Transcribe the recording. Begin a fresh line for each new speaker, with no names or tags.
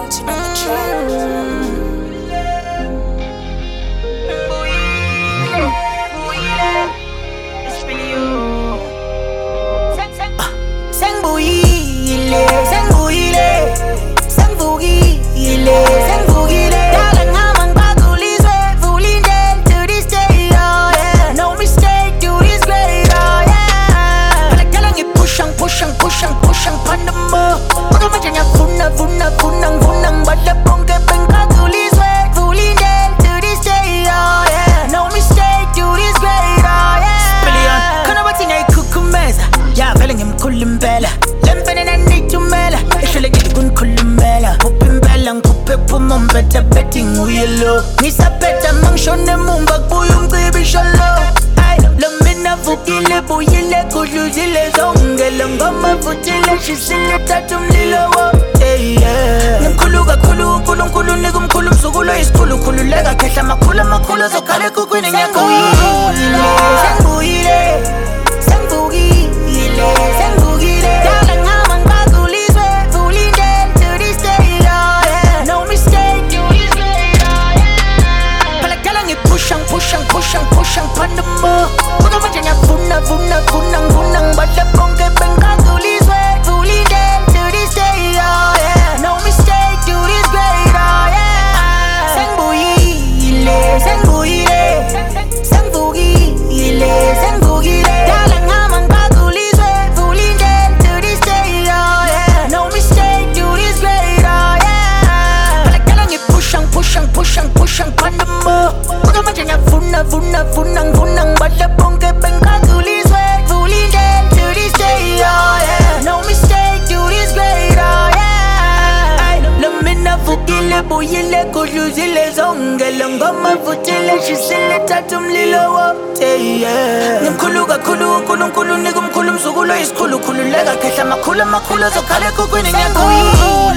Mountain on the track.
Better betting uyelo ngisaphetha mangishone mumba kubuya umcibisholo ay lo mina vukile buyile kudluzile zonke lo ngoma vutile shisile thatha umlilo wo ngimkhulu kakhulu uNkulunkulu nika umkhulu mzukulo isikhulu khululeka khehla amakhulu zokhala ekhukhwini ngiyakuyile sengibuyile pushing pon the move. Put up a vuna, but the punk up and congolese fully dead to this day, oh yeah. No mistake, do this great, oh yeah. Sangbuile. Darling, I'm on congolese fully dead to this day, oh yeah. No mistake, do this great, oh yeah. But I can't get pushing pon the move. Vuna, but the punk up and congolese fully dead to this day, oh yeah. No mistake, do this great, oh yeah. Lamina vukile buyile kudluzile zonke lo ngoma vutile shisile thatha umlilo wote, yeah. Ngimkhulu kakhulu uNkulunkulu nika umkhulu mzukulo isikhulu khululeka khehla amakhulu zokhala ekhukhwini ngiyakuyila.